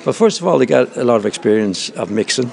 Well, first of all, they get a lot of experience of mixing.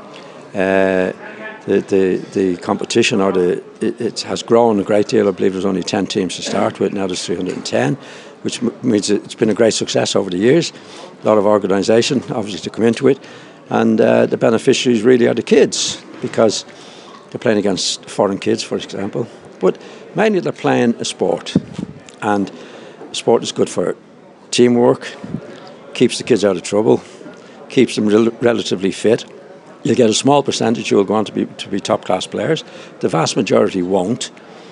The competition it has grown a great deal. I believe there's only 10 teams to start with. Now there's 310, which means it's been a great success over the years. A lot of organisation, obviously, to come into it. And the beneficiaries really are the kids, because they're playing against foreign kids, for example. But mainly they're playing a sport. And sport is good for teamwork, keeps the kids out of trouble, keeps them relatively fit. You'll get a small percentage who will go on to be top-class players. The vast majority won't.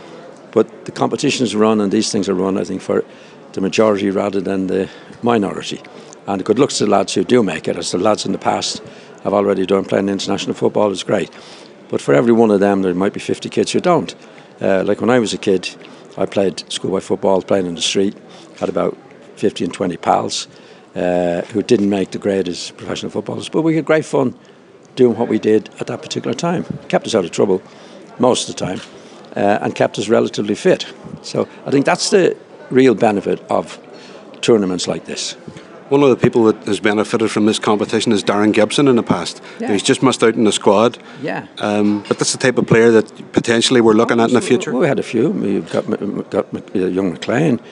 But the competition is run, and these things are run, I think, for the majority rather than the minority. And good luck to the lads who do make it, as the lads in the past have already done. Playing international football is great. But for every one of them, there might be 50 kids who don't. Like when I was a kid, I played schoolboy football, playing in the street, had about 50 and 20 pals who didn't make the grade as professional footballers. But we had great fun doing what we did at that particular time. Kept us out of trouble most of the time, and kept us relatively fit. So I think that's the real benefit of tournaments like this. One of the people that has benefited from this competition is Darren Gibson in the past. Yeah. He's just missed out in the squad. Yeah. But that's the type of player that potentially we're looking at in the future. We had a few. We've got young McLean,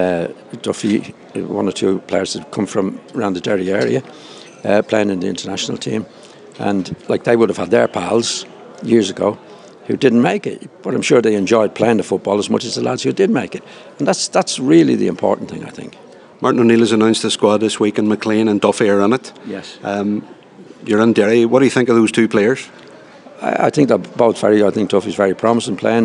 Duffy, one or two players that come from around the Derry area, playing in the international team. And like they would have had their pals years ago who didn't make it. But I'm sure they enjoyed playing the football as much as the lads who did make it. And that's really the important thing, I think. Martin O'Neill has announced the squad this week, and McLean and Duffy are in it. Yes. You're in Derry. What do you think of those two players? I think they're both I think Duffy's very promising player.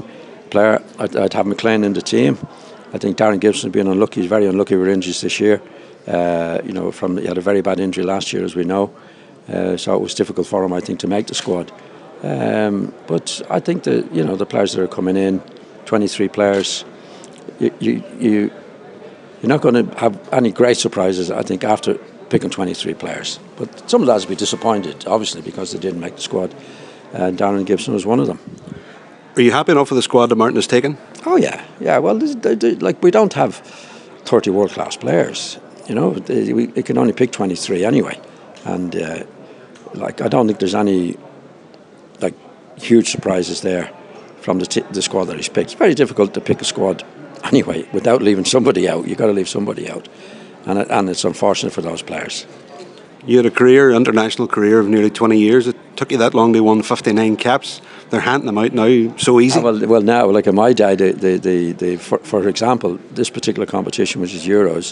I'd have McLean in the team. I think Darren Gibson being unlucky. He's very unlucky with injuries this year. He had a very bad injury last year, as we know. So it was difficult for him, I think, to make the squad. But I think the players that are coming in, 23 players, you're not going to have any great surprises, I think, after picking 23 players. But some of the lads will be disappointed, obviously, because they didn't make the squad. Darren Gibson was one of them. Are you happy enough with the squad that Martin has taken? Oh, yeah. Well, we don't have 30 world-class players. We can only pick 23 anyway. And I don't think there's any huge surprises there from the squad that he's picked. It's very difficult to pick a squad anyway without leaving somebody out. You've got to leave somebody out, and it's unfortunate for those players. You had a international career of nearly 20 years. It took you that long to win 59 caps. They're handing them out now so easy. Well, now, like in my day, for example, this particular competition, which is Euros,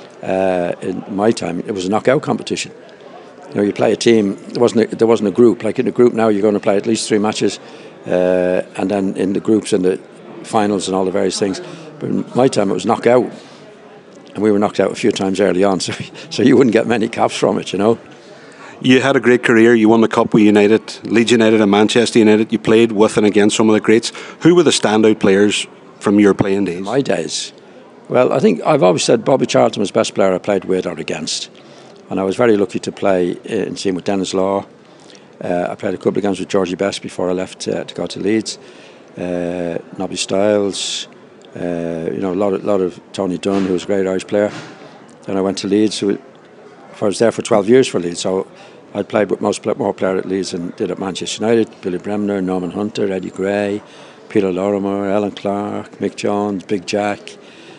in my time, it was a knockout competition. You play a team. There wasn't a group. Like in a group now, you're going to play at least 3 matches, and then in the groups and the finals and all the various things. But in my time, it was knockout, and we were knocked out a few times early on, so you wouldn't get many caps from it, You had a great career. You won the Cup with United, Leeds United and Manchester United. You played with and against some of the greats. Who were the standout players from your playing days? My days? Well, I think I've always said Bobby Charlton was the best player I played with or against. And I was very lucky to play in team with Dennis Law. I played a couple of games with Georgie Best before I left to go to Leeds. Nobby Stiles, a lot of Tony Dunn, who was a great Irish player. Then I went to Leeds. I was there for 12 years for Leeds, so I played with more players at Leeds than did at Manchester United. Billy Bremner, Norman Hunter, Eddie Gray, Peter Lorimer, Alan Clark, Mick Jones, Big Jack,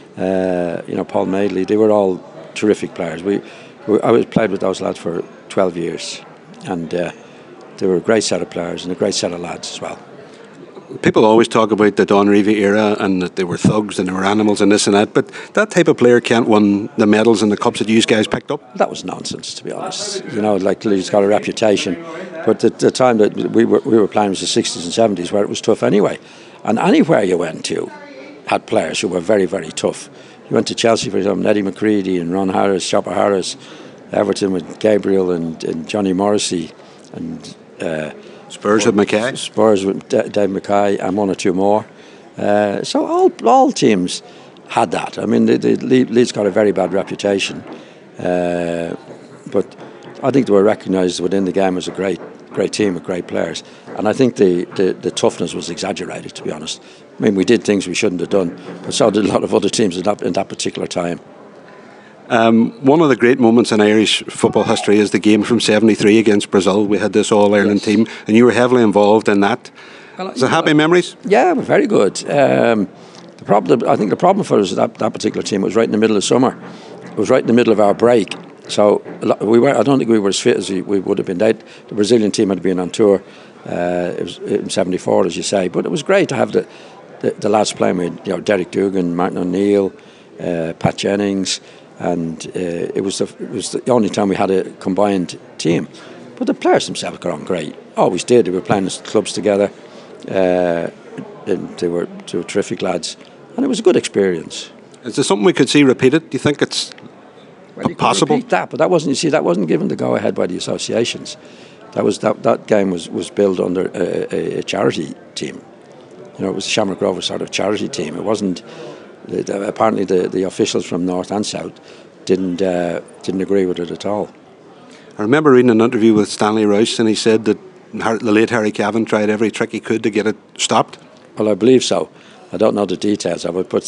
Paul Madeley. They were all terrific players. I played with those lads for 12 years, and they were a great set of players and a great set of lads as well. People always talk about the Don Revie era and that they were thugs and they were animals and this and that, but that type of player can't win the medals and the cups that you guys picked up. That was nonsense, to be honest. He's got a reputation, but the time that we were playing was the 60s and 70s, where it was tough anyway, and anywhere you went to had players who were very, very tough. You went to Chelsea, for example, Eddie McCready and Ron Harris, Chopper Harris, Everton with Gabriel and Johnny Morrissey, and Spurs with Mackay. Spurs with Dave Mackay and one or two more. So all teams had that. I mean, the Leeds got a very bad reputation, but I think they were recognised within the game as a great team with great players. And I think the toughness was exaggerated, to be honest. I mean, we did things we shouldn't have done, but so did a lot of other teams in that particular time. One of the great moments in Irish football history is the game from '73 against Brazil. We had this All-Ireland team, and you were heavily involved in that. Well, Is it happy memories? Yeah, very good. I think the problem for us that particular team was right in the middle of summer. It was right in the middle of our break, so I don't think we were as fit as we would have been. The Brazilian team had been on tour. It was in '74, as you say, but it was great to have the lads playing with Derek Dugan, Martin O'Neill, Pat Jennings, and it was the only time we had a combined team. But the players themselves got on great. Always did. They were playing as clubs together. And they were terrific lads, and it was a good experience. Is there something we could see repeated? Do you think it's possible? Repeat that, but that wasn't. You see, that wasn't given the go ahead by the associations. That game was built under a charity team. It was the Shamrock Rovers sort of charity team. It wasn't. Apparently, the officials from North and South didn't agree with it at all. I remember reading an interview with Stanley Rouse, and he said that the late Harry Cavan tried every trick he could to get it stopped. Well, I believe so. I don't know the details of it, but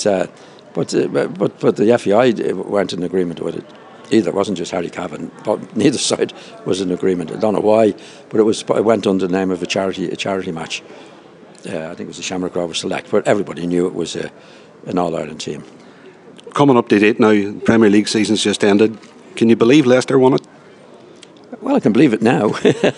the FEI weren't in agreement with it either. It wasn't just Harry Cavan, but neither side was in agreement. I don't know why, but it went under the name of a charity match. I think it was the Shamrock Rovers Select, but everybody knew it was an All-Ireland team. Coming up to date now, Premier League season's just ended. Can you believe Leicester won it? Well, I can believe it now.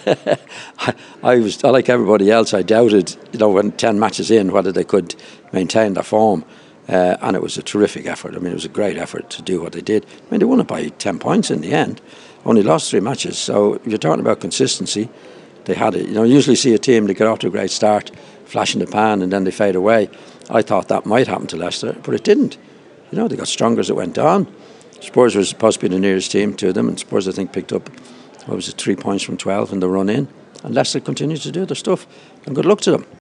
I like everybody else. I doubted, when 10 matches in, whether they could maintain their form, and it was a terrific effort. I mean, it was a great effort to do what they did. I mean, they won it by 10 points in the end. Only lost 3 matches. So you're talking about consistency. They had it. You usually see a team that get off to a great start, flash in the pan, and then they fade away. I thought that might happen to Leicester, but it didn't. They got stronger as it went on. Spurs was supposed to be the nearest team to them, and Spurs, I think, picked up 3 points from 12 in the run in, and Leicester continued to do their stuff, and good luck to them.